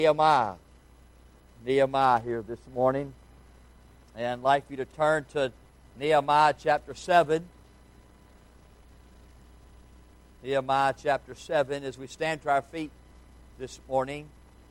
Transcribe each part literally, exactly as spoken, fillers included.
Nehemiah. Nehemiah here this morning. And I'd like you to turn to Nehemiah chapter seven. Nehemiah chapter seven, as we stand to our feet this morning.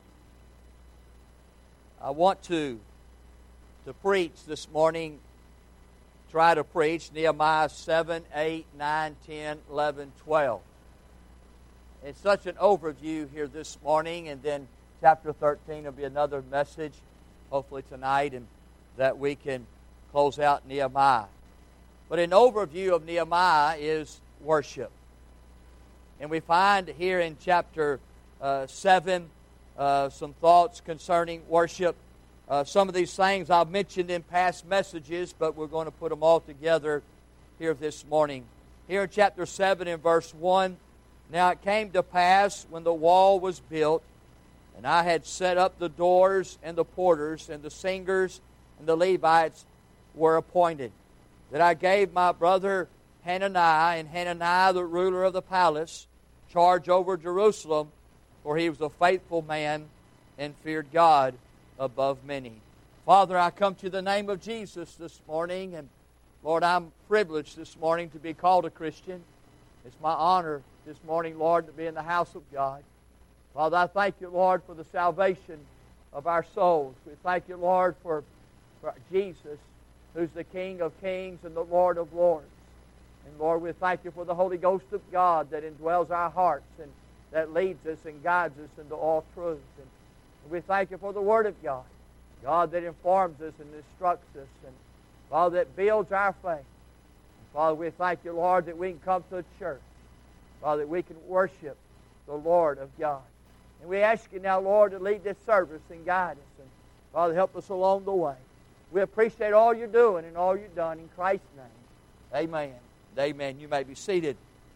I want to, to preach this morning, try to preach Nehemiah seven, eight, nine, ten, eleven, twelve. It's such an overview here this morning, and then chapter thirteen will be another message, hopefully tonight, and that we can close out Nehemiah. But an overview of Nehemiah is worship. And we find here in chapter uh, seven uh, some thoughts concerning worship. Uh, some of these things I've mentioned in past messages, but we're going to put them all together here this morning. Here in chapter seven in verse one, "Now it came to pass when the wall was built, and I had set up the doors and the porters, and the singers and the Levites were appointed, that I gave my brother Hananiah, and Hananiah the ruler of the palace, charge over Jerusalem, for he was a faithful man and feared God above many." Father, I come to the name of Jesus this morning, and Lord, I'm privileged this morning to be called a Christian. It's my honor this morning, Lord, to be in the house of God. Father, I thank you, Lord, for the salvation of our souls. We thank you, Lord, for, for Jesus, who's the King of kings and the Lord of lords. And Lord, we thank you for the Holy Ghost of God that indwells our hearts and that leads us and guides us into all truth. And we thank you for the Word of God, God that informs us and instructs us, and Father, that builds our faith. And Father, we thank you, Lord, that we can come to a church, Father, that we can worship the Lord of God. And we ask you now, Lord, to lead this service and guide us. And Father, help us along the way. We appreciate all you're doing and all you've done in Christ's name. Amen. Amen. You may be seated.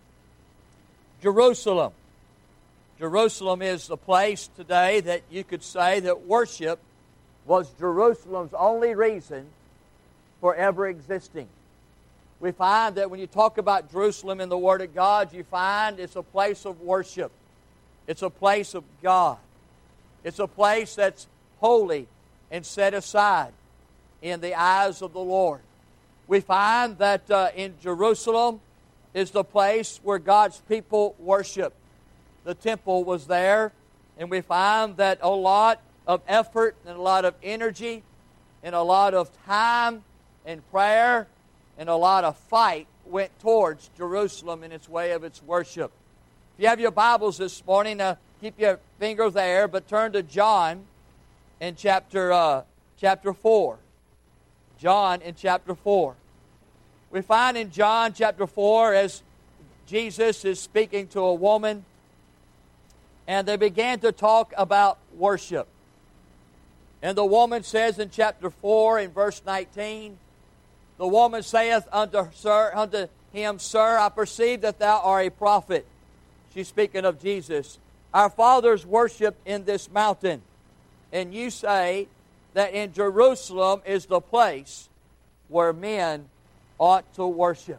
Jerusalem. Jerusalem is the place today that you could say that worship was Jerusalem's only reason for ever existing. We find that when you talk about Jerusalem in the Word of God, you find it's a place of worship. It's a place of God. It's a place that's holy and set aside in the eyes of the Lord. We find that uh, in Jerusalem is the place where God's people worship. The temple was there, and we find that a lot of effort and a lot of energy and a lot of time and prayer and a lot of fight went towards Jerusalem in its way of its worship. If you have your Bibles this morning, uh, keep your finger there, but turn to John in chapter uh, chapter four. John in chapter four. We find in John chapter four, as Jesus is speaking to a woman, and they began to talk about worship. And the woman says in chapter four, in verse nineteen, the woman saith unto, sir, unto him, "Sir, I perceive that thou art a prophet." She's speaking of Jesus. "Our fathers worshipped in this mountain, and you say that in Jerusalem is the place where men ought to worship."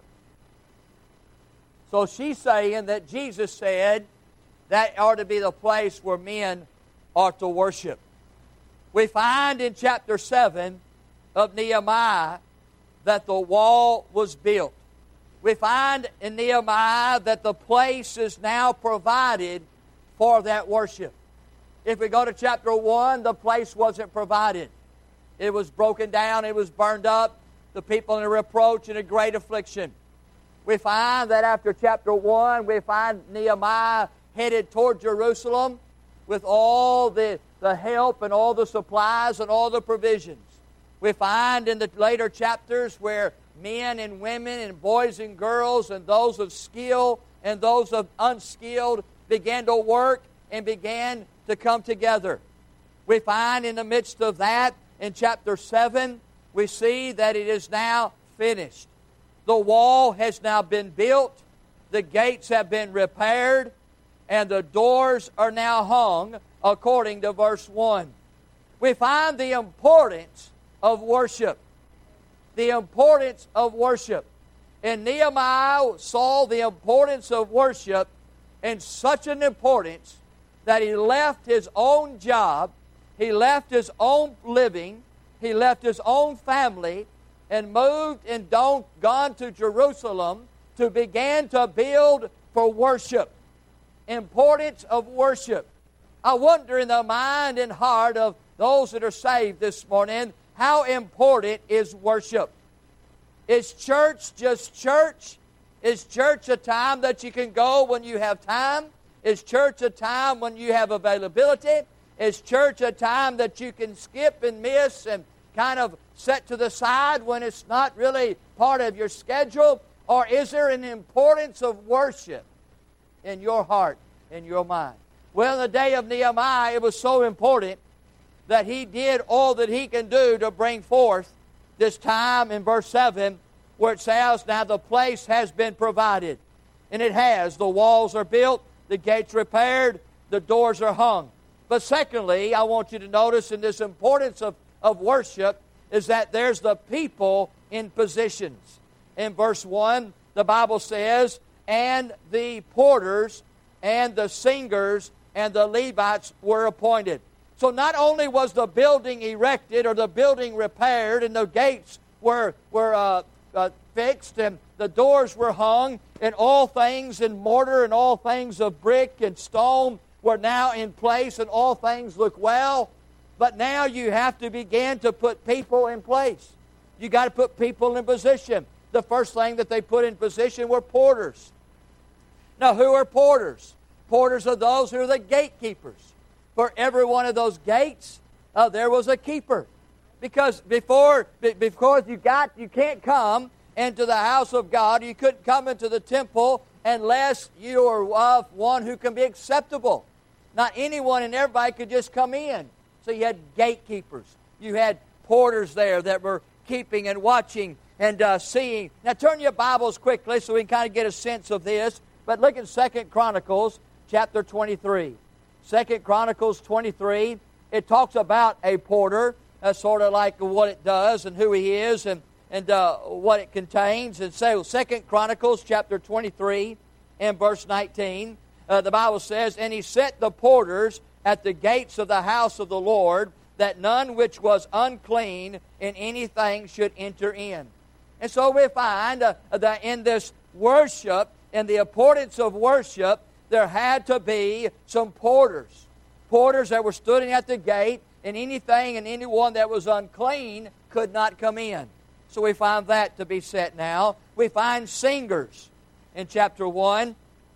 So she's saying that Jesus said that ought to be the place where men ought to worship. We find in chapter seven of Nehemiah that the wall was built. We find in Nehemiah that the place is now provided for that worship. If we go to chapter one, the place wasn't provided. It was broken down, it was burned up, the people in a reproach and a great affliction. We find that after chapter one, we find Nehemiah headed toward Jerusalem with all the, the help and all the supplies and all the provisions. We find in the later chapters where men and women and boys and girls and those of skill and those of unskilled began to work and began to come together. We find in the midst of that, in chapter seven, we see that it is now finished. The wall has now been built, the gates have been repaired, and the doors are now hung according to verse one. We find the importance of worship. The importance of worship. And Nehemiah saw the importance of worship, and such an importance that he left his own job, he left his own living, he left his own family, and moved and don't, gone to Jerusalem to begin to build for worship. Importance of worship. I wonder in the mind and heart of those that are saved this morning, how important is worship? Is church just church? Is church a time that you can go when you have time? Is church a time when you have availability? Is church a time that you can skip and miss and kind of set to the side when it's not really part of your schedule? Or is there an importance of worship in your heart, in your mind? Well, in the day of Nehemiah, it was so important that he did all that he can do to bring forth this time in verse seven, where it says, now the place has been provided. And it has. The walls are built, the gates repaired, the doors are hung. But secondly, I want you to notice in this importance of, of worship is that there's the people in positions. In verse one, the Bible says, and the porters and the singers and the Levites were appointed. So not only was the building erected or the building repaired and the gates were, were uh, uh, fixed and the doors were hung and all things in mortar and all things of brick and stone were now in place and all things look well, but now you have to begin to put people in place. You got to put people in position. The first thing that they put in position were porters. Now who are porters? Porters are those who are the gatekeepers. For every one of those gates, uh, there was a keeper. Because before, because you got, you can't come into the house of God, you couldn't come into the temple unless you are of one who can be acceptable. Not anyone and everybody could just come in. So you had gatekeepers. You had porters there that were keeping and watching and uh, seeing. Now turn your Bibles quickly so we can kind of get a sense of this. But look at Second Chronicles chapter twenty-three. Second Chronicles twenty-three, it talks about a porter, uh, sort of like what it does and who he is and, and uh, what it contains. And so Second Chronicles chapter twenty-three and verse nineteen, uh, the Bible says, and he set the porters at the gates of the house of the Lord, that none which was unclean in anything should enter in. And so we find uh, that in this worship, in the importance of worship, there had to be some porters. Porters that were standing at the gate, and anything and anyone that was unclean could not come in. So we find that to be set now. We find singers in chapter one.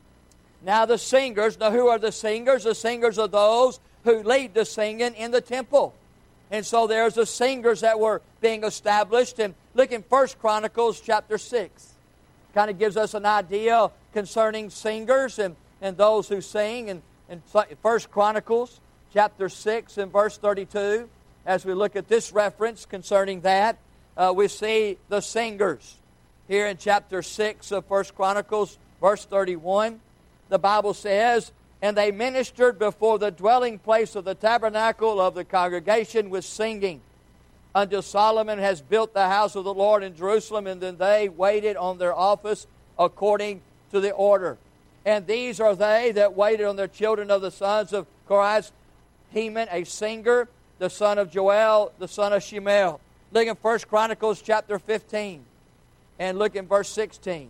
Now the singers, now who are the singers? The singers are those who lead the singing in the temple. And so there's the singers that were being established. And look in First Chronicles chapter six. Kind of gives us an idea concerning singers and and those who sing. And in First Chronicles chapter six and verse thirty-two, as we look at this reference concerning that, uh, we see the singers. Here in chapter six of First Chronicles, verse thirty-one, the Bible says, and they ministered before the dwelling place of the tabernacle of the congregation with singing, until Solomon has built the house of the Lord in Jerusalem, and then they waited on their office according to the order. And these are they that waited on their children of the sons of Korah, Heman, a singer, the son of Joel, the son of Shemuel. Look in First Chronicles chapter fifteen, and look in verse sixteen.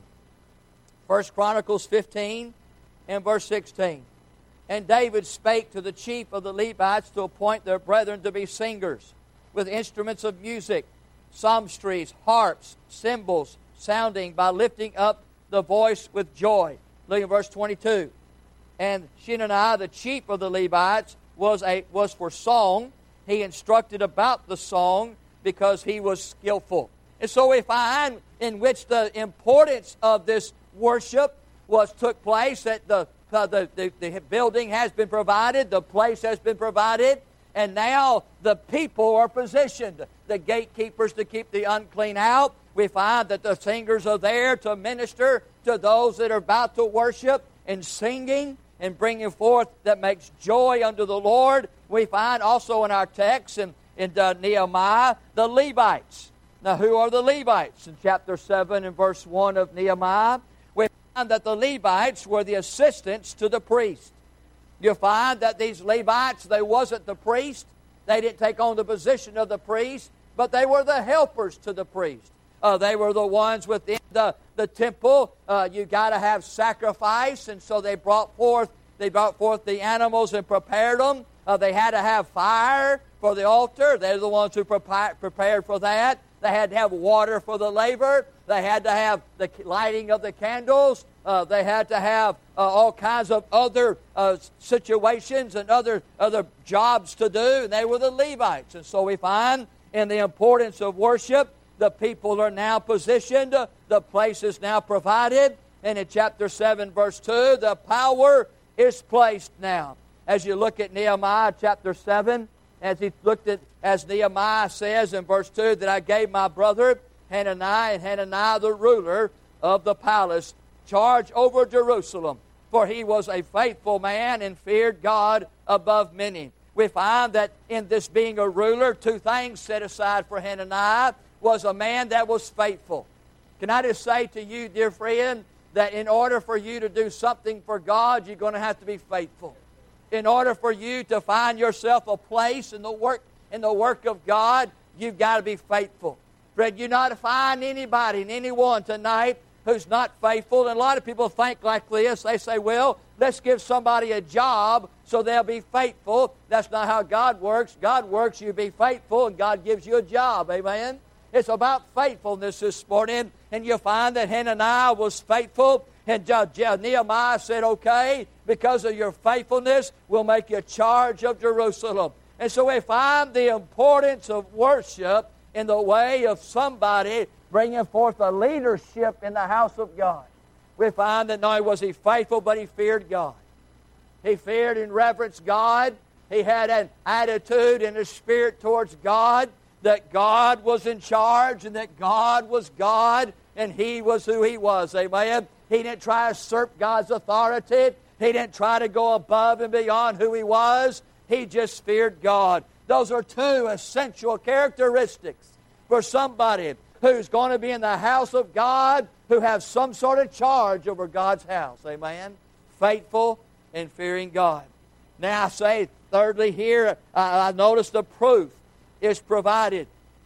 First Chronicles fifteen and verse sixteen. And David spake to the chief of the Levites to appoint their brethren to be singers, with instruments of music, psalmistries, harps, cymbals, sounding by lifting up the voice with joy. Look at verse twenty-two. And Shenaniah, the chief of the Levites, was a was for song. He instructed about the song because he was skillful. And so we find in which the importance of this worship was took place, that the, uh, the, the, the building has been provided, the place has been provided, and now the people are positioned. The gatekeepers to keep the unclean out. We find that the singers are there to minister to those that are about to worship and singing and bringing forth that makes joy unto the Lord. We find also in our text in, in uh, Nehemiah, the Levites. Now who are the Levites? In chapter seven and verse one of Nehemiah, we find that the Levites were the assistants to the priest. You find that these Levites, they wasn't the priest. They didn't take on the position of the priest, but they were the helpers to the priest. Uh, they were the ones within the, the temple. Uh, you got to have sacrifice, and so they brought forth they brought forth the animals and prepared them. Uh, they had to have fire for the altar. They're the ones who prepared prepared for that. They had to have water for the laver. They had to have the lighting of the candles. Uh, they had to have uh, all kinds of other uh, situations and other other jobs to do. And they were the Levites. And so we find in the importance of worship, the people are now positioned. Uh, the place is now provided. And in chapter seven, verse two, the power is placed now. As you look at Nehemiah chapter seven, as he looked at, as Nehemiah says in verse two, that I gave my brother Hananiah and Hananiah the ruler of the palace charge over Jerusalem, for he was a faithful man and feared God above many. We find that in this being a ruler, two things set aside for Hananiah was a man that was faithful. Can I just say to you, dear friend, that in order for you to do something for God, you're going to have to be faithful. In order for you to find yourself a place in the work in the work of God, you've got to be faithful. Friend, you're not to find anybody and anyone tonight who's not faithful. And a lot of people think like this. They say, well, let's give somebody a job so they'll be faithful. That's not how God works. God works, you be faithful, and God gives you a job. Amen? It's about faithfulness this morning. And you'll find that Hananiah was faithful. And Nehemiah said, okay, because of your faithfulness, we'll make you charge of Jerusalem. And so we find the importance of worship in the way of somebody bringing forth a leadership in the house of God. We find that not only was he faithful, but he feared God. He feared and reverenced God. He had an attitude and a spirit towards God, that God was in charge and that God was God and he was who he was. Amen? He didn't try to usurp God's authority. He didn't try to go above and beyond who he was. He just feared God. Those are two essential characteristics for somebody who's going to be in the house of God, who has some sort of charge over God's house. Amen? Faithful and fearing God. Now I say, thirdly here, I, I notice the proof is provided.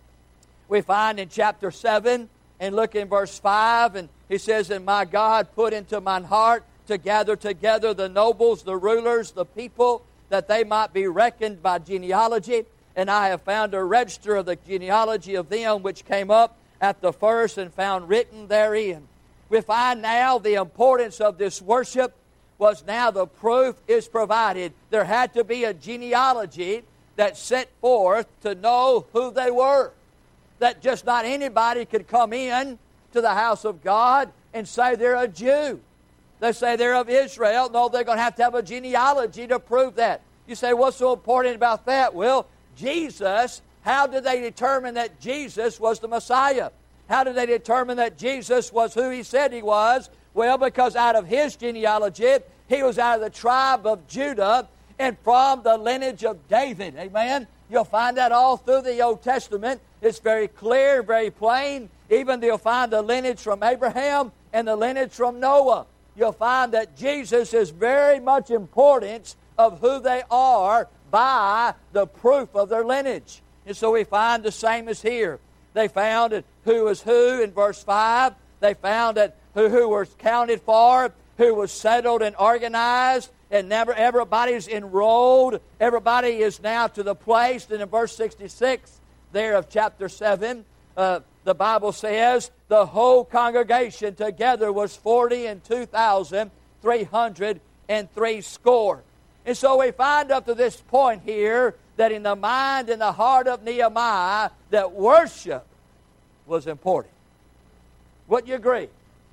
We find in chapter seven, and look in verse five, and he says, and my God put into mine heart to gather together the nobles, the rulers, the people, that they might be reckoned by genealogy. And I have found a register of the genealogy of them which came up at the first, and found written therein. We find now the importance of this worship was now the proof is provided. There had to be a genealogy that set forth to know who they were. That just not anybody could come in to the house of God and say they're a Jew. They say they're of Israel. No, they're going to have to have a genealogy to prove that. You say, what's so important about that? Well, Jesus, how did they determine that Jesus was the Messiah? How did they determine that Jesus was who he said he was? Well, because out of his genealogy, he was out of the tribe of Judah and from the lineage of David. Amen? You'll find that all through the Old Testament. It's very clear, very plain. Even you'll find the lineage from Abraham and the lineage from Noah. You'll find that Jesus is very much importance of who they are by the proof of their lineage. And so we find the same as here. They found that who was who in verse five. They found that who, who was counted for, who was settled and organized, and never everybody's enrolled. Everybody is now to the place. And in verse sixty-six there of chapter seven, uh, the Bible says, the whole congregation together was forty and two thousand three hundred and three score. And so we find up to this point here that in the mind and the heart of Nehemiah, that worship was important. Wouldn't you agree?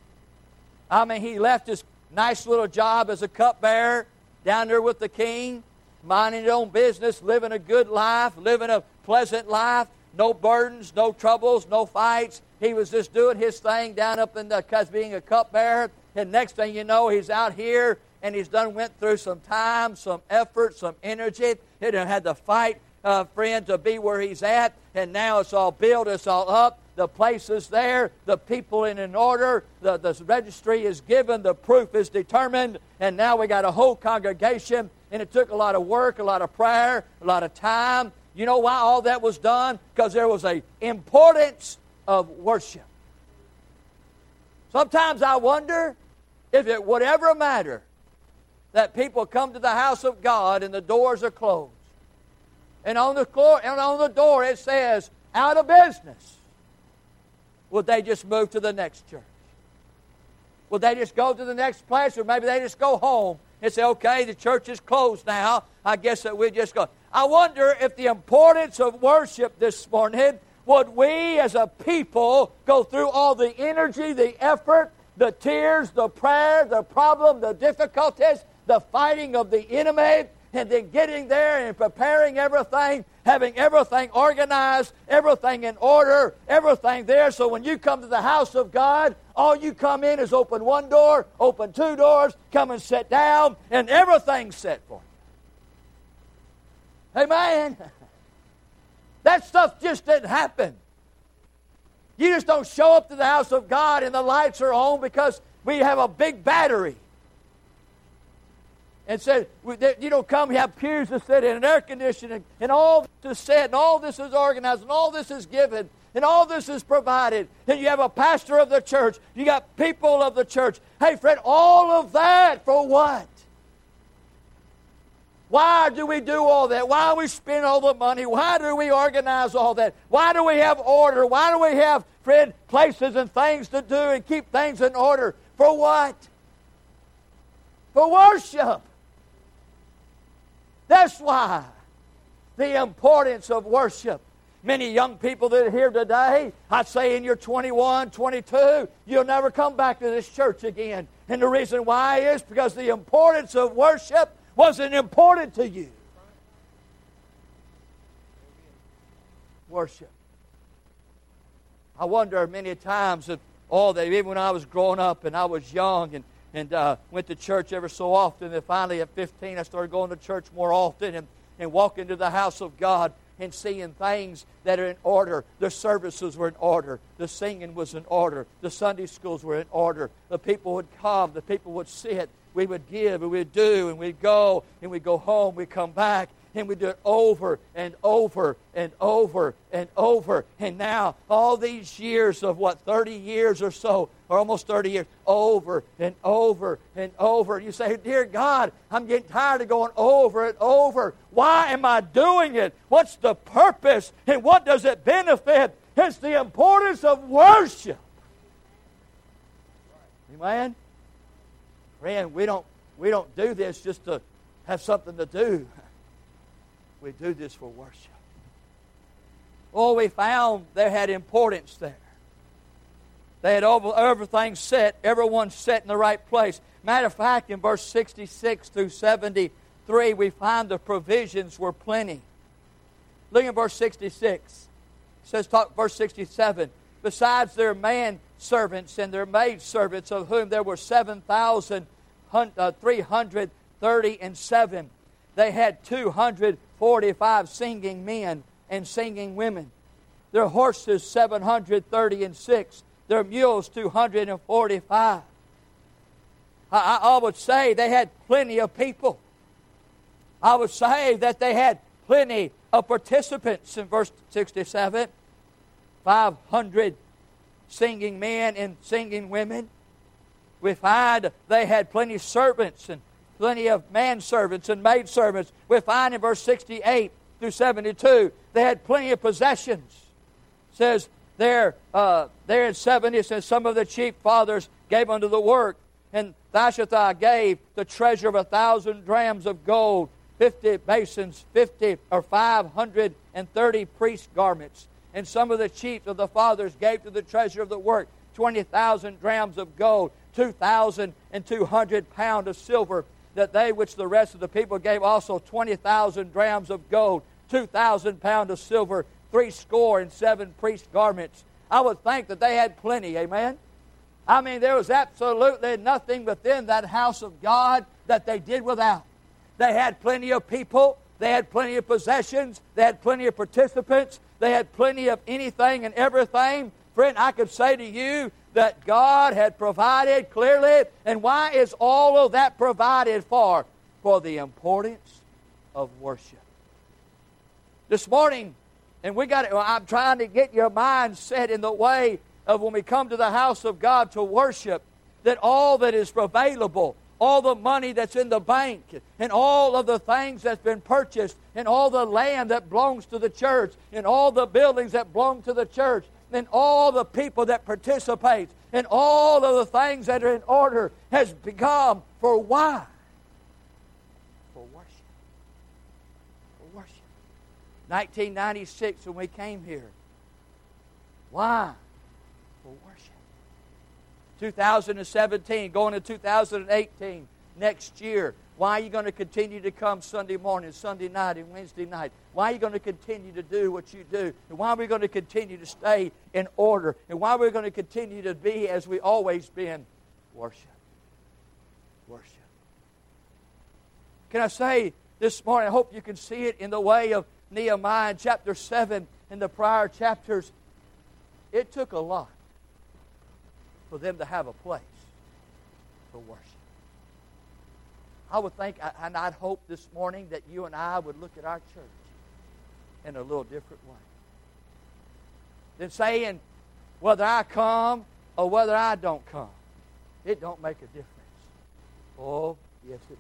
I mean, he left his nice little job as a cupbearer down there with the king, minding his own business, living a good life, living a pleasant life, no burdens, no troubles, no fights. He was just doing his thing down up in the, cause being a cupbearer. And next thing you know, he's out here and he's done went through some time, some effort, some energy. He done had to fight, uh, friend, to be where he's at. And now it's all built, it's all up. The place is there, the people in an order, the, the registry is given, the proof is determined, and now we got a whole congregation and it took a lot of work, a lot of prayer, a lot of time. You know why all that was done? Because there was an importance of worship. Sometimes I wonder if it would ever matter that people come to the house of God and the doors are closed. And on the floor, and on the door it says, out of business. Would they just move to the next church? Would they just go to the next place, or maybe they just go home and say, okay, the church is closed now. I guess that we just go. I wonder if the importance of worship this morning, would we as a people go through all the energy, the effort, the tears, the prayer, the problem, the difficulties, the fighting of the enemy, and then getting there and preparing everything, having everything organized, everything in order, everything there. So when you come to the house of God, all you come in is open one door, open two doors, come and sit down, and everything's set for you. Amen. That stuff just didn't happen. You just don't show up to the house of God and the lights are on because we have a big battery. And said, you don't come, you have pews to sit in, and air conditioning, and all this is said, and all this is organized, and all this is given, and all this is provided. And you have a pastor of the church, you got people of the church. Hey, friend, all of that for what? Why do we do all that? Why do we spend all the money? Why do we organize all that? Why do we have order? Why do we have, friend, places and things to do and keep things in order? For what? For worship. That's why the importance of worship. Many young people that are here today, I'd say in your twenty-one, twenty-two, you'll never come back to this church again. And the reason why is because the importance of worship wasn't important to you. Worship. I wonder many times if all that, even when I was growing up and I was young and And uh, went to church ever so often. And finally at fifteen, I started going to church more often and, and walking to the house of God and seeing things that are in order. The services were in order. The singing was in order. The Sunday schools were in order. The people would come. The people would sit. We would give and we'd do and we'd go and we'd go home. We'd come back. And we do it over and over and over and over. And now, all these years of what, thirty years or so, or almost thirty years, over and over and over. You say, dear God, I'm getting tired of going over and over. Why am I doing it? What's the purpose? And what does it benefit? It's the importance of worship. Amen? Friend, we don't, we don't do this just to have something to do. We do this for worship. Oh, we found there had importance there. They had over, everything set, everyone set in the right place. Matter of fact, in verse sixty-six through seventy-three, we find the provisions were plenty. Look at verse sixty-six. It says, talk, verse sixty-seven, besides their manservants and their maidservants, of whom there were seven thousand three hundred thirty and seven, they had two hundred forty-five singing men and singing women. Their horses seven hundred thirty and six. Their mules two hundred forty-five. I, I would say they had plenty of people. I would say that they had plenty of participants in verse sixty-seven. five hundred singing men and singing women. We find they had plenty of servants and plenty of manservants and maidservants. We find in verse sixty-eight through seventy-two, they had plenty of possessions. It says there, uh, there in seventy, it says, some of the chief fathers gave unto the work, and Thashathah gave the treasure of a thousand drams of gold, fifty basins, fifty or five hundred and thirty priest garments. And some of the chiefs of the fathers gave to the treasure of the work twenty thousand drams of gold, two thousand and two hundred pounds of silver, that they which the rest of the people gave also twenty thousand drams of gold, two thousand pounds of silver, three score and seven priest garments. I would think that they had plenty, amen? I mean, there was absolutely nothing within that house of God that they did without. They had plenty of people, they had plenty of possessions, they had plenty of participants, they had plenty of anything and everything. Friend, I could say to you that God had provided clearly. And why is all of that provided for? for the importance of worship. This morning, and we got. I'm trying to get your mind set in the way of when we come to the house of God to worship, that all that is available, all the money that's in the bank, and all of the things that's been purchased, and all the land that belongs to the church, and all the buildings that belong to the church, and all the people that participate, and all of the things that are in order has become for why? For worship. For worship. nineteen ninety-six, when we came here. Why? For worship. two thousand seventeen, going to two thousand eighteen, next year. Why are you going to continue to come Sunday morning, Sunday night, and Wednesday night? Why are you going to continue to do what you do? And why are we going to continue to stay in order? And why are we going to continue to be as we always been? Worship. Worship. Can I say this morning, I hope you can see it in the way of Nehemiah chapter seven and the prior chapters. It took a lot for them to have a place for worship. I would think, and I'd hope this morning that you and I would look at our church in a little different way. Than saying, whether I come or whether I don't come, it don't make a difference. Oh, yes it does.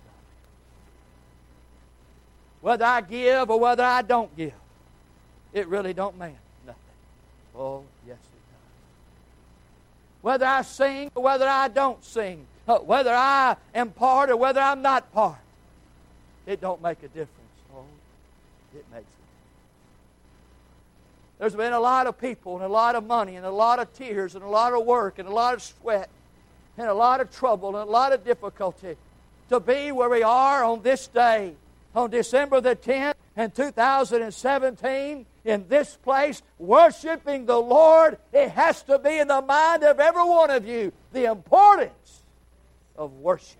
Whether I give or whether I don't give, it really don't mean nothing. Oh, yes it does. Whether I sing or whether I don't sing, whether I am part or whether I'm not part, it don't make a difference. Oh, it makes a difference. There's been a lot of people and a lot of money and a lot of tears and a lot of work and a lot of sweat and a lot of trouble and a lot of difficulty to be where we are on this day, on December the tenth in two thousand seventeen, in this place, worshiping the Lord. It has to be in the mind of every one of you, the importance of worship.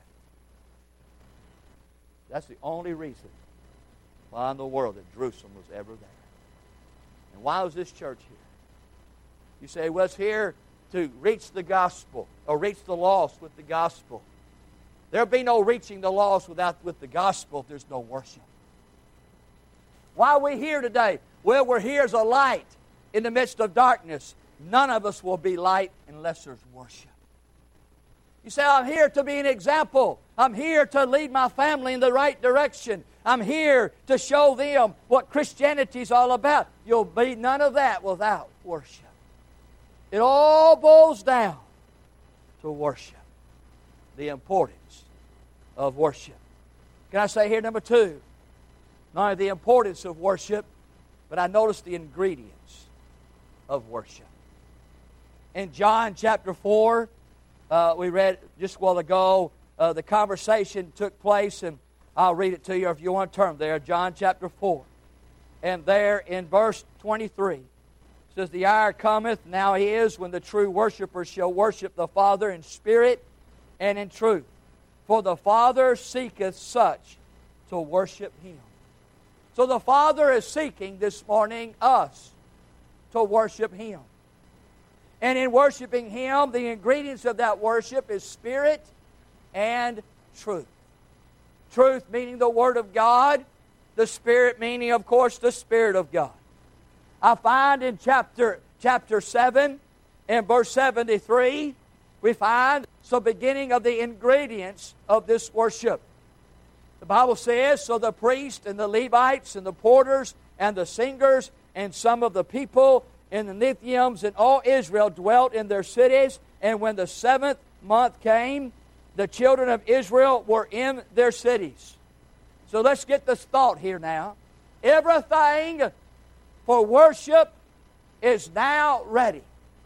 That's the only reason why in the world that Jerusalem was ever there. And why was this church here? You say, well, it's here to reach the gospel or reach the lost with the gospel. There'll be no reaching the lost without with the gospel if there's no worship. Why are we here today? Well, we're here as a light in the midst of darkness. None of us will be light unless there's worship. You say, I'm here to be an example. I'm here to lead my family in the right direction. I'm here to show them what Christianity is all about. You'll be none of that without worship. It all boils down to worship. The importance of worship. Can I say here, number two, not only the importance of worship, but I noticed the ingredients of worship. In John chapter four, uh, we read just a while ago, uh, the conversation took place, and I'll read it to you if you want to turn there. John chapter four. And there in verse twenty-three, it says, the hour cometh, now is, when the true worshipers shall worship the Father in spirit and in truth. For the Father seeketh such to worship Him. So the Father is seeking this morning us to worship Him. And in worshiping Him, the ingredients of that worship is spirit and truth. Truth meaning the Word of God. The Spirit meaning, of course, the Spirit of God. I find in chapter, chapter seven and verse seventy-three, we find the beginning of the ingredients of this worship. The Bible says, so the priests and the Levites and the porters and the singers and some of the people and the Nethiums and all Israel dwelt in their cities. And when the seventh month came, the children of Israel were in their cities. So let's get this thought here now. Everything for worship is now ready.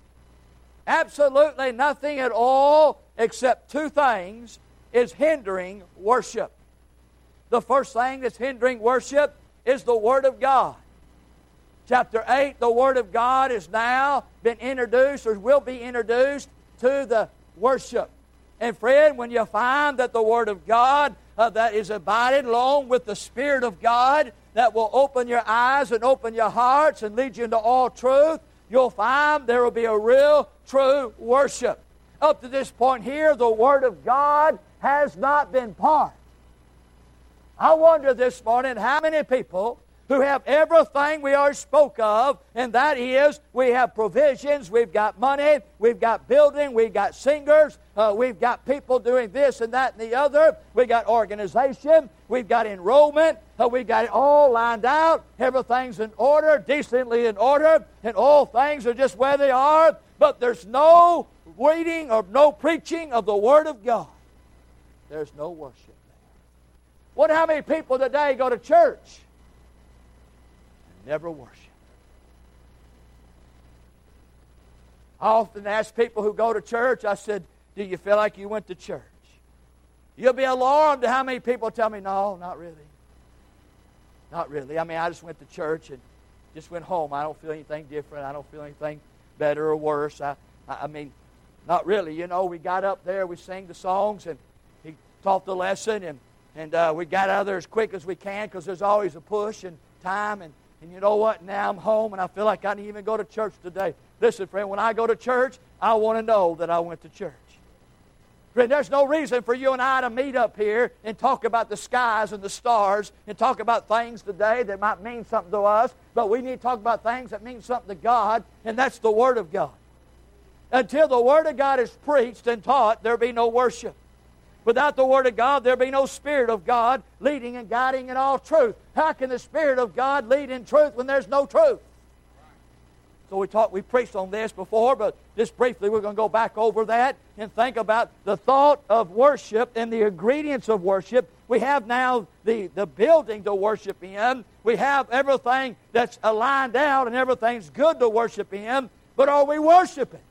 Absolutely nothing at all except two things is hindering worship. The first thing that's hindering worship is the Word of God. Chapter eight, the Word of God has now been introduced or will be introduced to the worship. And friend, when you find that the Word of God uh, that is abiding along with the Spirit of God that will open your eyes and open your hearts and lead you into all truth, you'll find there will be a real, true worship. Up to this point here, the Word of God has not been part I wonder this morning how many people who have everything we already spoke of, and that is we have provisions, we've got money, we've got building, we've got singers, uh, we've got people doing this and that and the other, we've got organization, we've got enrollment, uh, we've got it all lined out, everything's in order, decently in order, and all things are just where they are, but there's no reading or no preaching of the Word of God. There's no worship there. Wonder how many people today go to church never worship. I often ask people who go to church, I said, do you feel like you went to church? You'll be alarmed at how many people tell me, no, not really. Not really. I mean, I just went to church and just went home. I don't feel anything different. I don't feel anything better or worse. I, I mean, not really. You know, we got up there, we sang the songs, and he taught the lesson, and, and uh, we got out of there as quick as we can because there's always a push and time, and And you know what? Now I'm home and I feel like I didn't even go to church today. Listen, friend, when I go to church, I want to know that I went to church. Friend, there's no reason for you and I to meet up here and talk about the skies and the stars and talk about things today that might mean something to us, but we need to talk about things that mean something to God, and that's the Word of God. Until the Word of God is preached and taught, there'll be no worship. Without the Word of God, there'll be no Spirit of God leading and guiding in all truth. How can the Spirit of God lead in truth when there's no truth? So we talked, we preached on this before, but just briefly we're going to go back over that and think about the thought of worship and the ingredients of worship. We have now the, the building to worship in. We have everything that's aligned out and everything's good to worship in, but are we worshiping?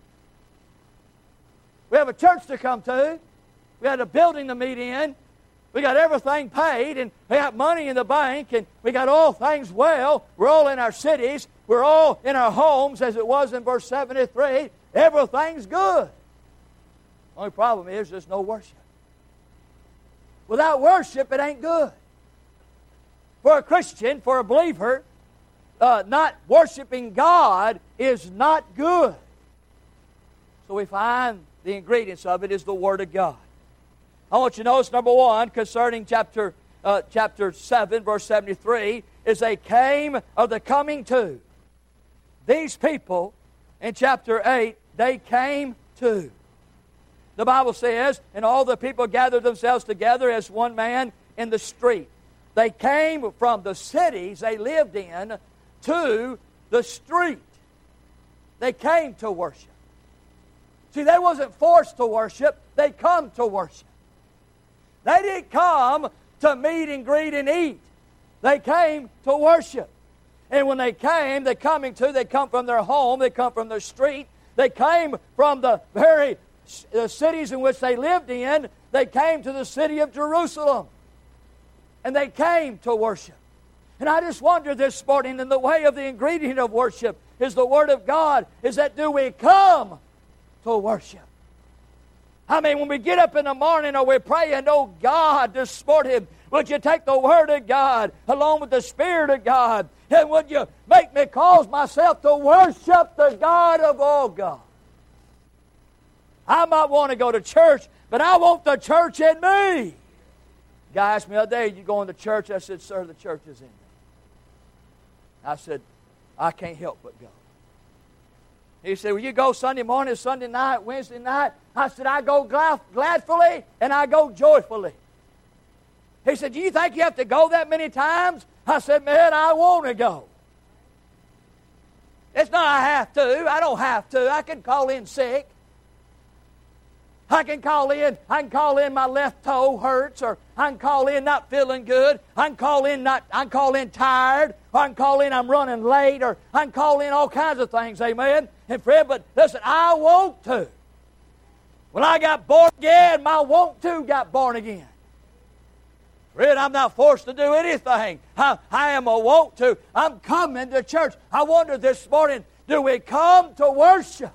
We have a church to come to. We had a building to meet in. We got everything paid, and we got money in the bank, and we got all things well. We're all in our cities. We're all in our homes, as it was in verse seventy-three. Everything's good. The only problem is there's no worship. Without worship, it ain't good. For a Christian, for a believer, uh, not worshiping God is not good. So we find the ingredients of it is the Word of God. I want you to notice, number one, concerning chapter uh, chapter seven, verse seventy-three, is they came of the coming to. These people, in chapter eight, they came to. The Bible says, and all the people gathered themselves together as one man in the street. They came from the cities they lived in to the street. They came to worship. See, they wasn't forced to worship. They come to worship. They didn't come to meet and greet and eat. They came to worship. And when they came, they're coming to, they come from their home, they come from their street, they came from the very the cities in which they lived in, they came to the city of Jerusalem. And they came to worship. And I just wonder this morning, in the way of the ingredient of worship is the Word of God, is that do we come to worship? I mean, when we get up in the morning or we're praying, oh God, this morning, would you take the Word of God along with the Spirit of God, and would you make me cause myself to worship the God of all God? I might want to go to church, but I want the church in me. A guy asked me the other day, you going to church? I said, sir, the church is in me. I said, I can't help but go. He said, will you go Sunday morning, Sunday night, Wednesday night? I said, I go glad, gladfully and I go joyfully. He said, do you think you have to go that many times? I said, man, I want to go. It's not I have to. I don't have to. I can call in sick. I can call in, I can call in my left toe hurts, or I can call in not feeling good. I can call in not I can call in tired, or I can call in I'm running late, or I can call in all kinds of things, amen. And friend, but listen, I want to. When I got born again, my want to got born again. Friend, I'm not forced to do anything. I, I am a want to. I'm coming to church. I wonder this morning, do we come to worship?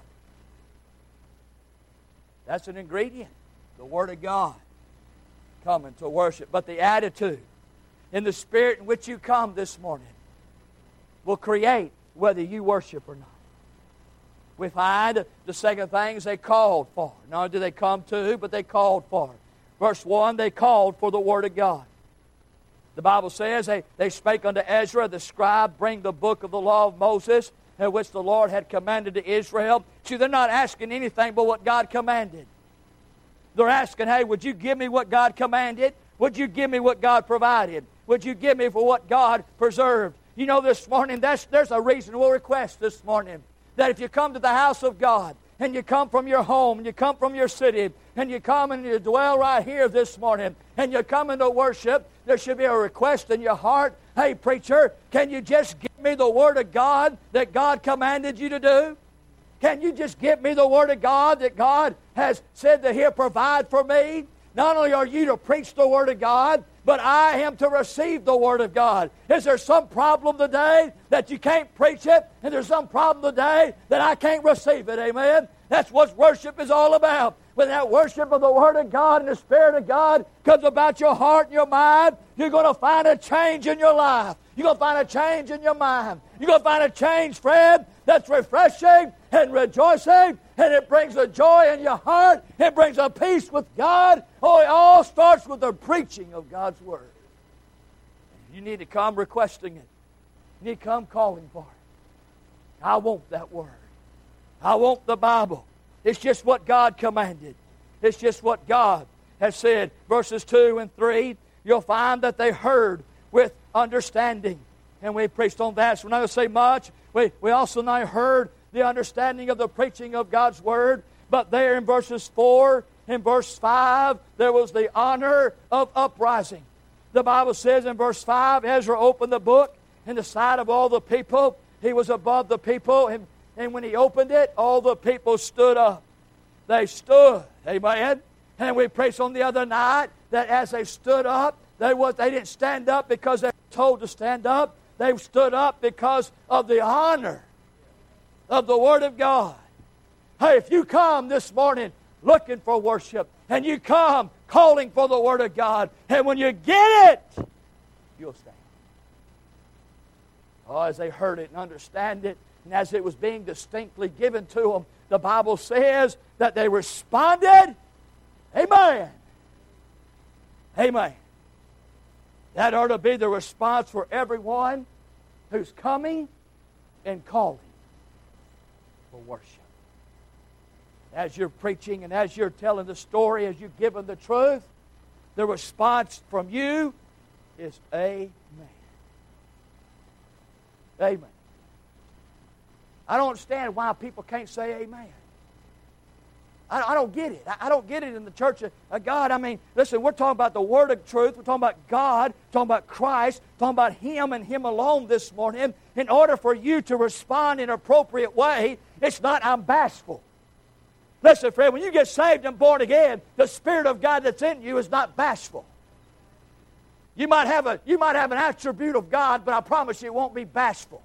That's an ingredient, the Word of God, coming to worship. But the attitude and the spirit in which you come this morning will create whether you worship or not. We find the second thing is they called for. Not only did they come to, but they called for. Verse one, they called for the Word of God. The Bible says they, they spake unto Ezra, the scribe, bring the book of the law of Moses, uh, which the Lord had commanded to Israel. See, they're not asking anything but what God commanded. They're asking, hey, would you give me what God commanded? Would you give me what God provided? Would you give me for what God preserved? You know, this morning, that's, there's a reasonable request this morning, that if you come to the house of God, and you come from your home, and you come from your city, and you come and you dwell right here this morning, and you come into worship, there should be a request in your heart. Hey, preacher, can you just give me the Word of God that God commanded you to do? Can you just give me the Word of God that God has said that He'll provide for me? Not only are you to preach the Word of God, but I am to receive the Word of God. Is there some problem today that you can't preach it? And there's some problem today that I can't receive it? Amen? That's what worship is all about. When that worship of the Word of God and the Spirit of God comes about your heart and your mind, you're going to find a change in your life. You're going to find a change in your mind. You're going to find a change, friend, that's refreshing and rejoicing, and it brings a joy in your heart. It brings a peace with God. Oh, it all starts with the preaching of God's Word. You need to come requesting it. You need to come calling for it. I want that Word. I want the Bible. It's just what God commanded. It's just what God has said. Verses two and three, you'll find that they heard with understanding. And we preached on that, so we're not going to say much. We, we also now heard the understanding of the preaching of God's Word. But there in verses four and verse five, there was the honor of uprising. The Bible says in verse five, Ezra opened the book in the sight of all the people. He was above the people, and, and when he opened it, all the people stood up. They stood, amen. And we preached on the other night that as they stood up, they, was, they didn't stand up because they were told to stand up. They stood up because of the honor of the Word of God. Hey, if you come this morning looking for worship, and you come calling for the Word of God, and when you get it, you'll stand. Oh, as they heard it and understand it, and as it was being distinctly given to them, the Bible says that they responded, amen. Amen. That ought to be the response for everyone who's coming and calling for worship. As you're preaching and as you're telling the story, as you're giving the truth, the response from you is amen. Amen. I don't understand why people can't say amen. I, I don't get it. I, I don't get it in the church of, of God. I mean, listen, we're talking about the Word of truth. We're talking about God, talking about Christ, talking about Him and Him alone this morning. In order for you to respond in an appropriate way, it's not I'm bashful. Listen, friend, when you get saved and born again, the Spirit of God that's in you is not bashful. You might have a you might have an attribute of God, but I promise you it won't be bashful.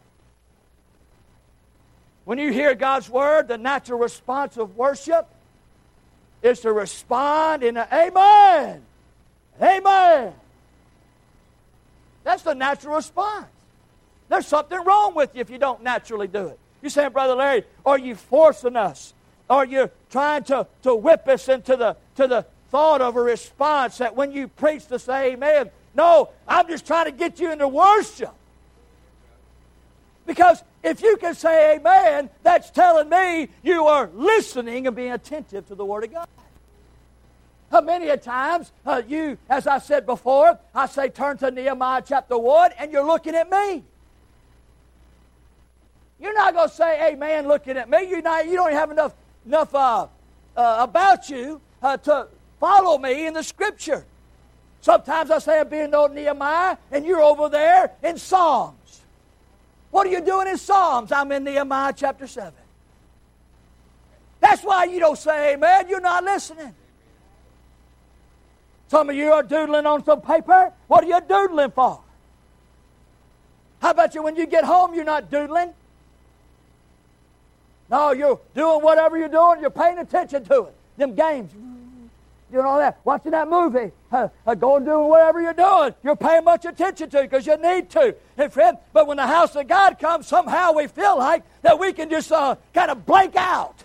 When you hear God's Word, the natural response of worship is to respond in an amen. Amen. That's the natural response. There's something wrong with you if you don't naturally do it. You're saying, Brother Larry, are you forcing us? Are you trying to, to whip us into the, to the thought of a response that when you preach to say amen? No, I'm just trying to get you into worship. Because if you can say amen, that's telling me you are listening and being attentive to the Word of God. Uh, many a times, uh, you, as I said before, I say turn to Nehemiah chapter one, and you're looking at me. You're not going to say amen looking at me. You're not, you don't have enough, enough uh, uh, about you uh, to follow me in the Scripture. Sometimes I say I'm being on Nehemiah, and you're over there in Psalms. What are you doing in Psalms? I'm in Nehemiah chapter seven. That's why you don't say amen. You're not listening. Some of you are doodling on some paper. What are you doodling for? How about you when you get home, you're not doodling? No, you're doing whatever you're doing. You're paying attention to it. Them games, doing all that. Watching that movie. Uh, uh, going doing whatever you're doing. You're paying much attention to it because you need to. And friend, but when the house of God comes, somehow we feel like that we can just uh, kind of blank out.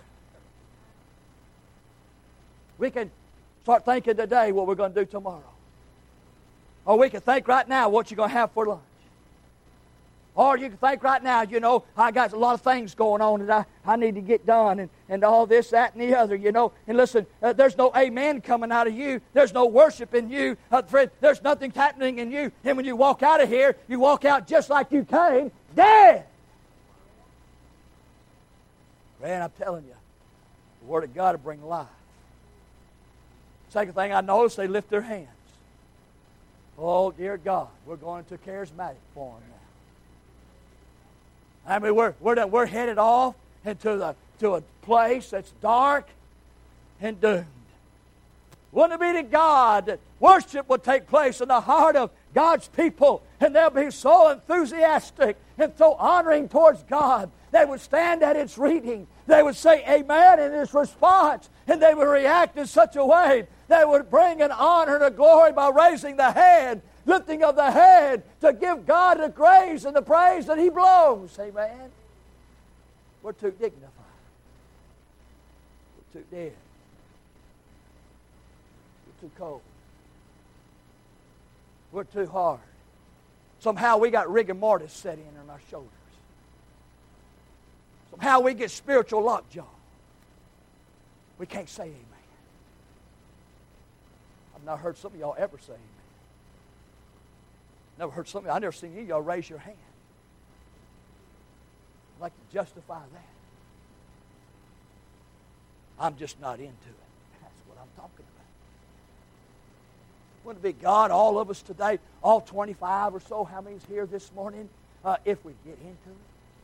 We can start thinking today what we're going to do tomorrow. Or we can think right now what you're going to have for lunch. Or you can think right now, you know, I got a lot of things going on that I, I need to get done, and, and all this, that, and the other, you know. And listen, uh, there's no amen coming out of you. There's no worship in you. Uh, friend, there's nothing happening in you. And when you walk out of here, you walk out just like you came, dead. Man, I'm telling you, the Word of God will bring life. Second thing I noticed, they lift their hands. Oh, dear God, we're going to charismatic form now. I mean, we're, we're, we're headed off into the, to a place that's dark and doomed. Wouldn't it be to God that worship would take place in the heart of God's people, and they'll be so enthusiastic and so honoring towards God. They would stand at its reading. They would say amen in its response, and they would react in such a way that would bring an honor and a glory by raising the head, lifting of the head, to give God the grace and the praise that He belongs. Amen. We're too dignified. We're too dead. We're too cold. We're too hard. Somehow we got rigor mortis set in on our shoulders. Somehow we get spiritual lockjaw. We can't say amen. I've not heard some of y'all ever say amen. Never heard some of y'all. I've never seen you y'all raise your hand. I'd like to justify that. I'm just not into it. That's what I'm talking about. Wouldn't it be God, all of us today, all twenty-five or so, how many's here this morning, uh, if we get into it?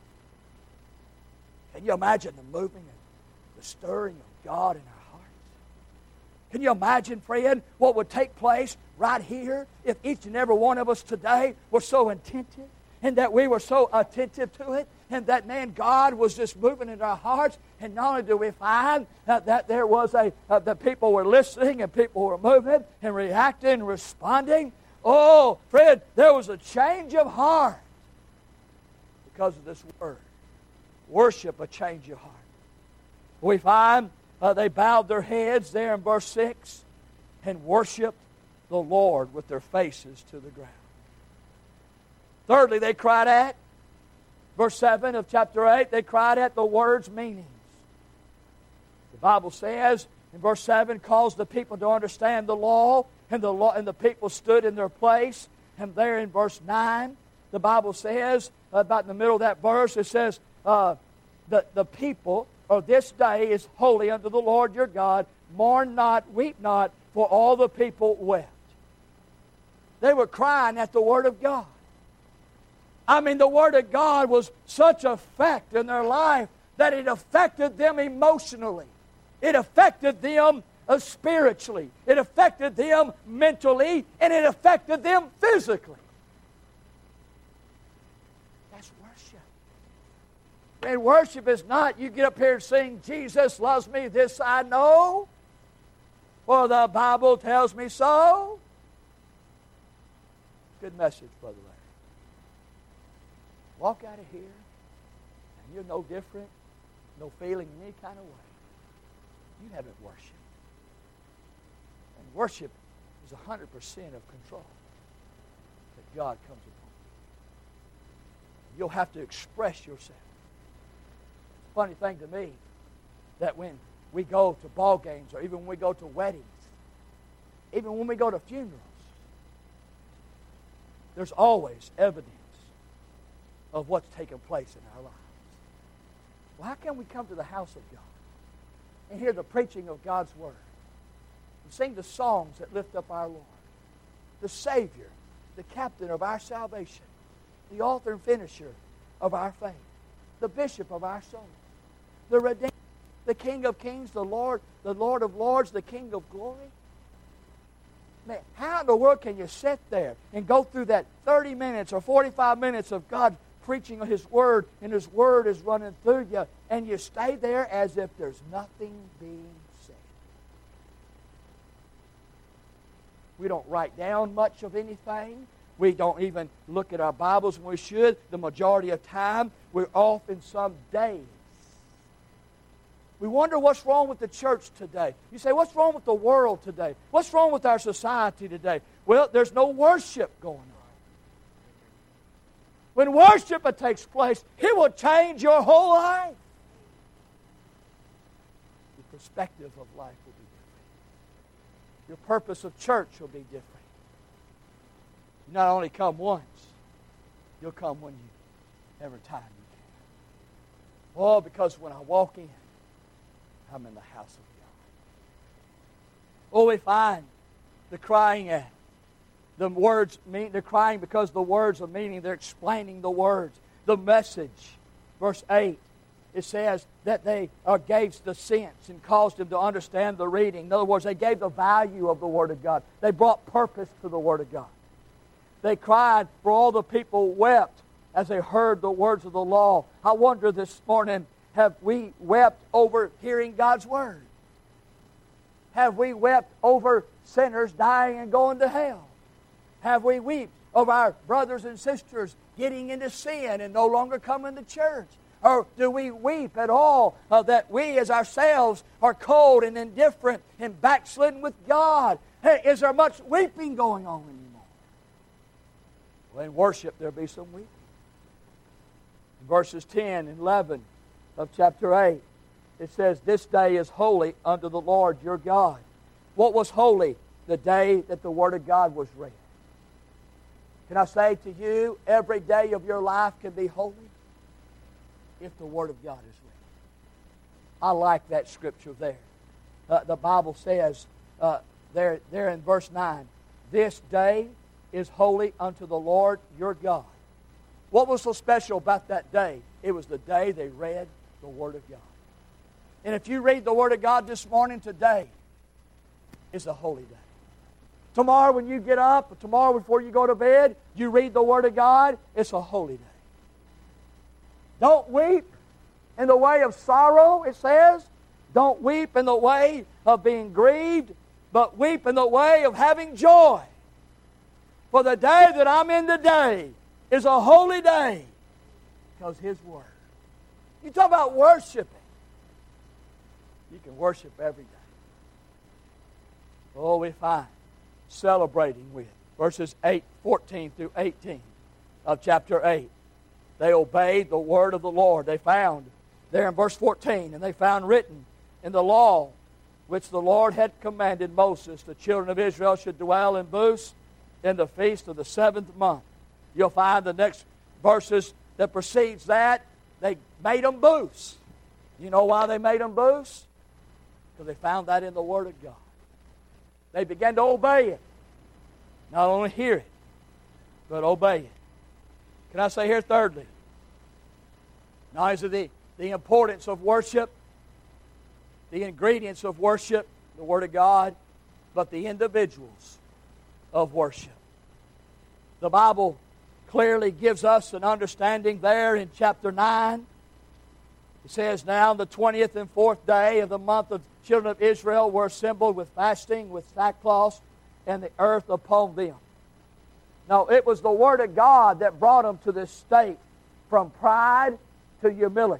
Can you imagine the moving and the stirring of God in our hearts? Can you imagine, friend, what would take place right here if each and every one of us today were so attentive, and that we were so attentive to it, and that, man, God was just moving in our hearts, and not only do we find uh, that there was a, uh, that people were listening, and people were moving, and reacting, and responding. Oh, friend, there was a change of heart because of this word. Worship, a change of heart. We find uh, they bowed their heads there in verse six and worshiped the Lord with their faces to the ground. Thirdly, they cried at, verse seven of chapter eight, they cried at the word's meanings. The Bible says in verse seven, caused the people to understand the law, and the law, and the people stood in their place. And there in verse nine, the Bible says, about in the middle of that verse, it says, Uh, the, the people of this day is holy unto the Lord your God. Mourn not, weep not, for all the people wept. They were crying at the Word of God. I mean, the Word of God was such a fact in their life that it affected them emotionally. It affected them uh, spiritually. It affected them mentally, and it affected them physically. And worship is not you get up here and sing, Jesus loves me, this I know, for the Bible tells me so. Good message, Brother Larry. Walk out of here, and you're no different, no feeling in any kind of way. You haven't worshiped. And worship is one hundred percent of control that God comes upon. You'll have to express yourself. Funny thing to me that when we go to ball games, or even when we go to weddings, even when we go to funerals, there's always evidence of what's taking place in our lives. Well, how can we come to the house of God and hear the preaching of God's Word and sing the songs that lift up our Lord, the Savior, the captain of our salvation, the author and finisher of our faith, the bishop of our soul, the Redeemer, the King of kings, the Lord, the Lord of lords, the King of glory? Man, how in the world can you sit there and go through that thirty minutes or forty-five minutes of God preaching His Word, and His Word is running through you, and you stay there as if there's nothing being said? We don't write down much of anything. We don't even look at our Bibles when we should. The majority of time, we're off in some daze. We wonder what's wrong with the church today. You say, what's wrong with the world today? What's wrong with our society today? Well, there's no worship going on. When worship takes place, it will change your whole life. Your perspective of life will be different. Your purpose of church will be different. You not only come once, you'll come when you, every time you can. Oh, because when I walk in, I'm in the house of God. Oh, we find the crying at the words mean they're crying because the words are meaning. They're explaining the words. The message, verse eight, it says that they uh, gave the sense and caused them to understand the reading. In other words, they gave the value of the Word of God. They brought purpose to the Word of God. They cried for all the people wept as they heard the words of the law. I wonder this morning, have we wept over hearing God's Word? Have we wept over sinners dying and going to hell? Have we wept over our brothers and sisters getting into sin and no longer coming to church? Or do we weep at all uh, that we as ourselves are cold and indifferent and backslidden with God? Hey, is there much weeping going on anymore? Well, in worship there'll be some weeping. In verses ten and eleven of chapter eight, it says, "This day is holy unto the Lord your God." What was holy? The day that the Word of God was read. Can I say to you, every day of your life can be holy if the Word of God is read. I like that scripture there. Uh, the Bible says uh, there, there in verse nine, "This day is holy unto the Lord your God." What was so special about that day? It was the day they read the Word of God. And if you read the Word of God this morning, today is a holy day. Tomorrow when you get up, or tomorrow before you go to bed, you read the Word of God, it's a holy day. Don't weep in the way of sorrow, it says. Don't weep in the way of being grieved, but weep in the way of having joy. For the day that I'm in today is a holy day because His Word. You talk about worshiping. You can worship every day. Oh, we find celebrating with verses eight, fourteen through eighteen of chapter eight. They obeyed the word of the Lord. They found there in verse fourteen, "And they found written in the law which the Lord had commanded Moses, the children of Israel should dwell in booths in the feast of the seventh month." You'll find the next verses that precedes that, they made them booths. You know why they made them booths? Because they found that in the Word of God. They began to obey it. Not only hear it, but obey it. Can I say here thirdly, not only the, the importance of worship, the ingredients of worship, the Word of God, but the individuals of worship. The Bible clearly gives us an understanding there in chapter nine. It says, "Now on the twentieth and fourth day of the month of children of Israel were assembled with fasting, with sackcloth, and the earth upon them." Now, it was the Word of God that brought them to this state from pride to humility.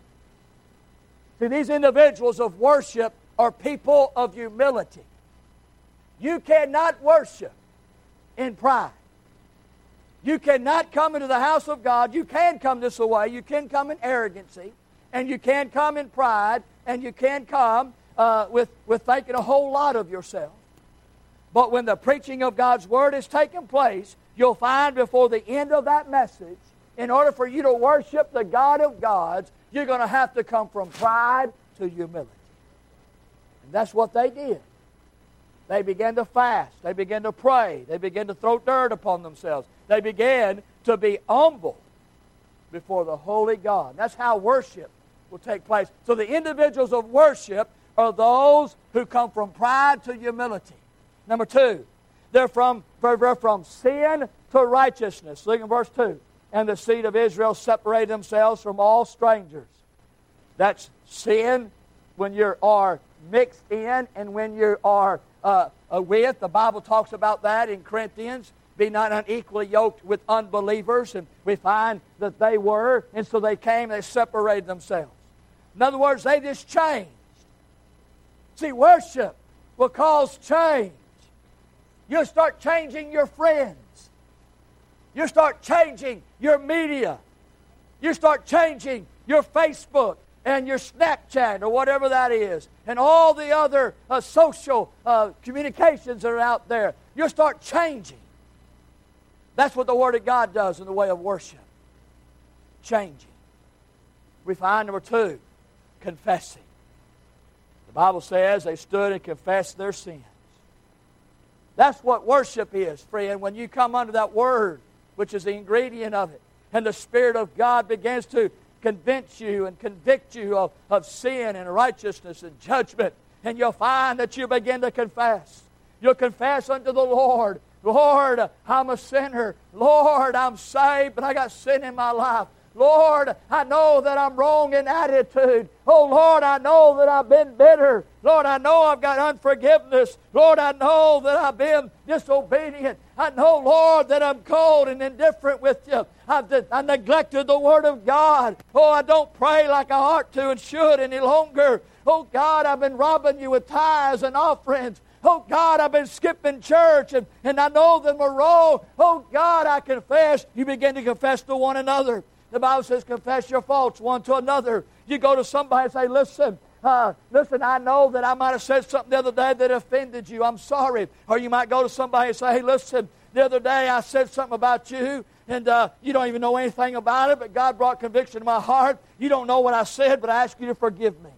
See, these individuals of worship are people of humility. You cannot worship in pride. You cannot come into the house of God. You can come this way. You can come in arrogancy, and you can come in pride, and you can come uh, with, with thinking a whole lot of yourself. But when the preaching of God's Word is taking place, you'll find before the end of that message, in order for you to worship the God of gods, you're going to have to come from pride to humility. And that's what they did. They began to fast. They began to pray. They began to throw dirt upon themselves. They began to be humble before the holy God. And that's how worship will take place. So the individuals of worship are those who come from pride to humility. Number two, they're from, they're from sin to righteousness. Look at verse two. "And the seed of Israel separated themselves from all strangers." That's sin when you are mixed in and when you are uh, with. The Bible talks about that in Corinthians. "Be not unequally yoked with unbelievers." And we find that they were, and so they came and they separated themselves. In other words, they just changed. See, worship will cause change. You'll start changing your friends. You start changing your media. You start changing your Facebook and your Snapchat or whatever that is, and all the other uh, social uh, communications that are out there. You'll start changing. That's what the Word of God does in the way of worship. Changing. We find number two, confessing. The Bible says they stood and confessed their sins. That's what worship is, friend, when you come under that Word, which is the ingredient of it, and the Spirit of God begins to convince you and convict you of, of sin and righteousness and judgment, and you'll find that you begin to confess. You'll confess unto the Lord, Lord, I'm a sinner. Lord, I'm saved, but I got sin in my life. Lord, I know that I'm wrong in attitude. Oh, Lord, I know that I've been bitter. Lord, I know I've got unforgiveness. Lord, I know that I've been disobedient. I know, Lord, that I'm cold and indifferent with you. I've de- I neglected the Word of God. Oh, I don't pray like I ought to and should any longer. Oh, God, I've been robbing you with tithes and offerings. Oh, God, I've been skipping church, and, and I know that we're wrong. Oh, God, I confess. You begin to confess to one another. The Bible says, confess your faults one to another. You go to somebody and say, listen, uh, listen, I know that I might have said something the other day that offended you. I'm sorry. Or you might go to somebody and say, hey, listen, the other day I said something about you, and uh, you don't even know anything about it, but God brought conviction to my heart. You don't know what I said, but I ask you to forgive me.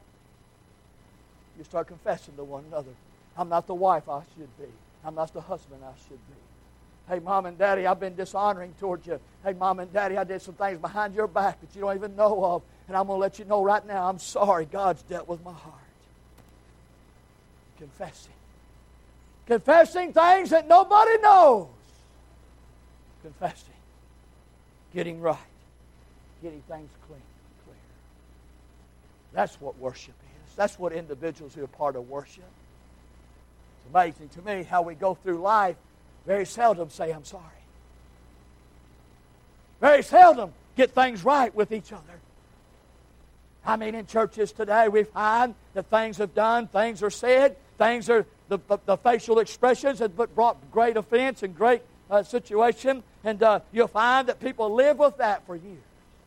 You start confessing to one another. I'm not the wife I should be. I'm not the husband I should be. Hey, Mom and Daddy, I've been dishonoring towards you. Hey, Mom and Daddy, I did some things behind your back that you don't even know of. And I'm going to let you know right now, I'm sorry. God's dealt with my heart. Confessing. Confessing things that nobody knows. Confessing. Getting right. Getting things clean and clear. That's what worship is. That's what individuals who are part of worship. It's amazing to me how we go through life very seldom say, I'm sorry. Very seldom get things right with each other. I mean, in churches today, we find that things are done, things are said, things are, the, the, the facial expressions have brought great offense and great uh, situation, and uh, you'll find that people live with that for years.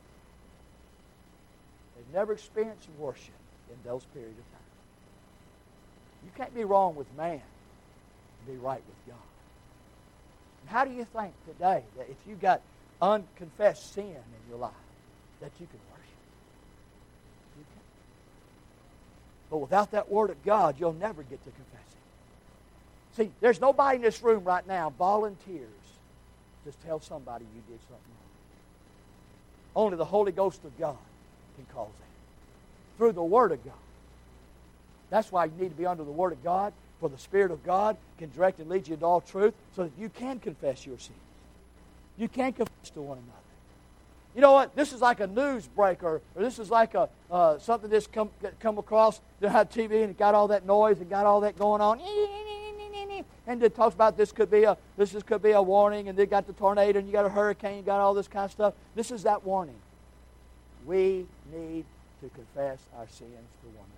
They've never experienced worship in those periods of time. You can't be wrong with man and be right with God. How do you think today that if you got unconfessed sin in your life, that you can worship? You can. But without that Word of God, you'll never get to confessing. See, there's nobody in this room right now volunteers to tell somebody you did something wrong. Only the Holy Ghost of God can cause that. Through the Word of God. That's why you need to be under the Word of God. For the Spirit of God can direct and lead you into all truth so that you can confess your sins. You can confess to one another. You know what? This is like a news breaker, or this is like a uh, something that's come come across. They had T V and it got all that noise and got all that going on. And it talks about this could be a this is, could be a warning, and they got the tornado, and you got a hurricane, you got all this kind of stuff. This is that warning. We need to confess our sins to one another.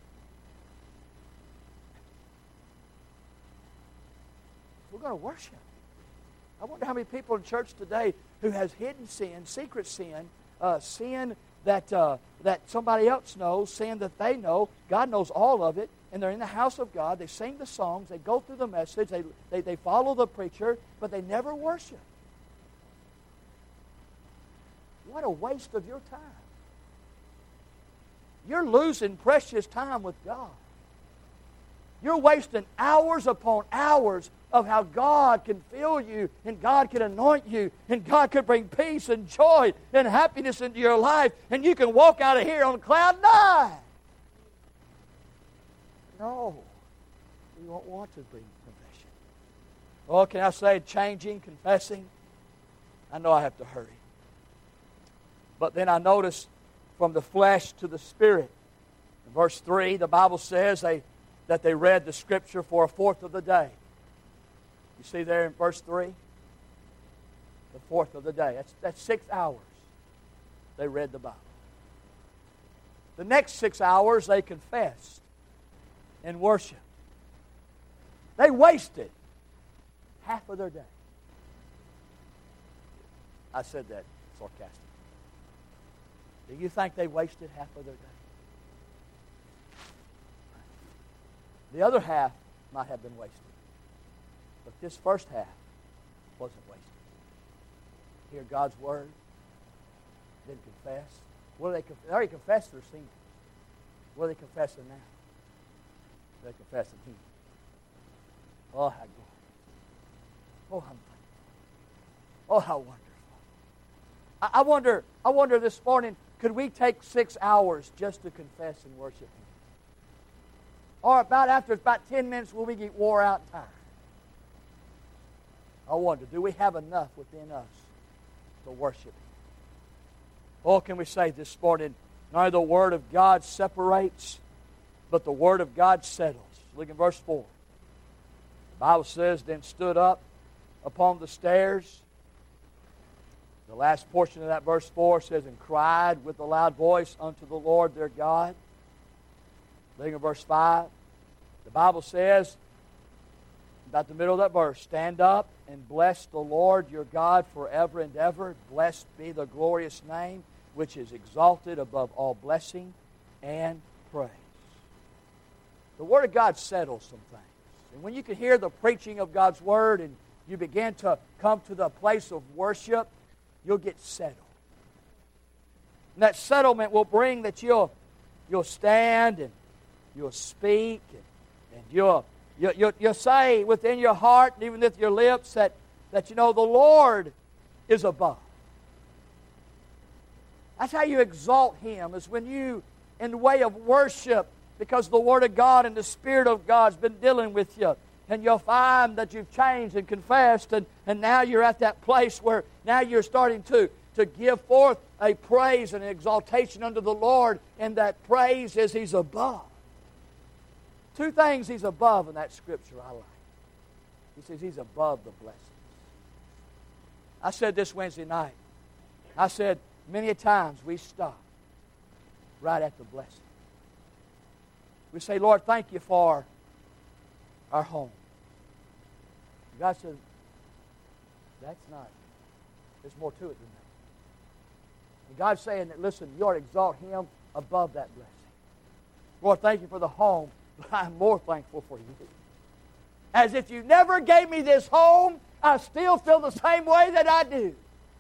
We're going to worship. I wonder how many people in church today who has hidden sin, secret sin, uh, sin that uh, that somebody else knows, sin that they know. God knows all of it, and they're in the house of God. They sing the songs. They go through the message. They, they, they follow the preacher, but they never worship. What a waste of your time. You're losing precious time with God. You're wasting hours upon hours of how God can fill you, and God can anoint you, and God can bring peace and joy and happiness into your life, and you can walk out of here on cloud nine. No, you won't want to bring confession. Oh, can I say changing, confessing? I know I have to hurry. But then I notice from the flesh to the spirit. In verse three, the Bible says they that they read the Scripture for a fourth of the day. You see there in verse three? The fourth of the day. That's, that's six hours they read the Bible. The next six hours they confessed and worshiped. They wasted half of their day. I said that sarcastically. Do you think they wasted half of their day? The other half might have been wasted. But this first half wasn't wasted. Hear God's Word, then confess. What do they confess? They already confessed their sins. What are they confessing now? They're confessing Him. Oh, how glorious. Oh, how thankful. Oh, how wonderful. I, I wonder, I wonder this morning, could we take six hours just to confess and worship Him? Or about after about ten minutes will we get wore out and tired? I wonder, do we have enough within us to worship Him? Oh, can we say this morning, not only the Word of God separates, but the Word of God settles. Look in verse four. The Bible says, then stood up upon the stairs. The last portion of that verse four says, and cried with a loud voice unto the Lord their God. Look in verse five. The Bible says, about the middle of that verse, stand up and bless the Lord your God forever and ever. Blessed be the glorious name which is exalted above all blessing and praise. The Word of God settles some things. And when you can hear the preaching of God's Word and you begin to come to the place of worship, you'll get settled. And that settlement will bring that you'll, you'll stand and you'll speak and, and you'll, you'll, you'll, you'll say within your heart and even with your lips that, that you know the Lord is above. That's how you exalt Him, is when you, in the way of worship, because the Word of God and the Spirit of God's been dealing with you. And you'll find that you've changed and confessed, and, and now you're at that place where now you're starting to, to give forth a praise and an exaltation unto the Lord, and that praise is He's above. Two things He's above in that Scripture I like. He says He's above the blessings. I said this Wednesday night. I said, many a times we stop right at the blessing. We say, Lord, thank you for our home. God says, that's not, there's more to it than that. And God's saying that, listen, you ought to exalt Him above that blessing. Lord, thank you for the home, but I'm more thankful for you. As if you never gave me this home, I still feel the same way that I do.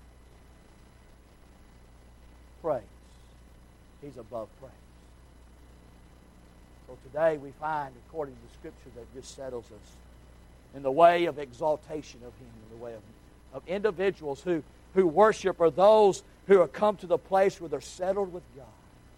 Praise. He's above praise. So today we find, according to the Scripture, that just settles us in the way of exaltation of Him, in the way of, of individuals who, who worship are those who have come to the place where they're settled with God.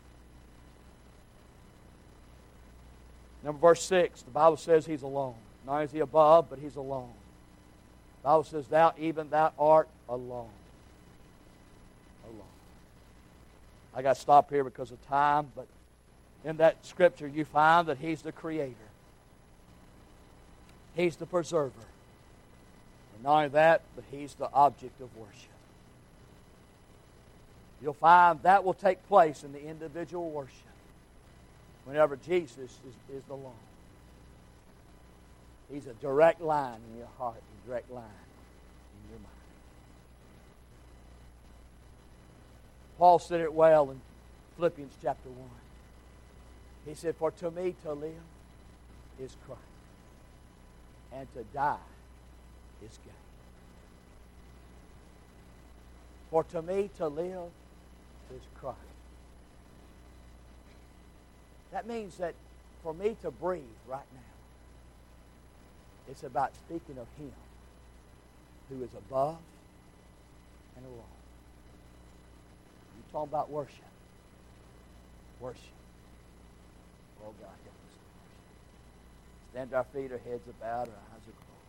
Number verse six, the Bible says He's alone. Not only is He above, but He's alone. The Bible says, thou, even thou art alone. Alone. I got to stop here because of time, but in that Scripture you find that He's the Creator. He's the preserver. And not only that, but He's the object of worship. You'll find that will take place in the individual worship whenever Jesus is, is the Lord. He's a direct line in your heart, a direct line in your mind. Paul said it well in Philippians chapter one. He said, for to me to live is Christ, and to die is gain. For to me to live is Christ. That means that for me to breathe right now, it's about speaking of Him who is above and alone. You're talking about worship. Worship. Oh, God, help us to worship. Stand to our feet, our heads are bowed, our eyes are closed.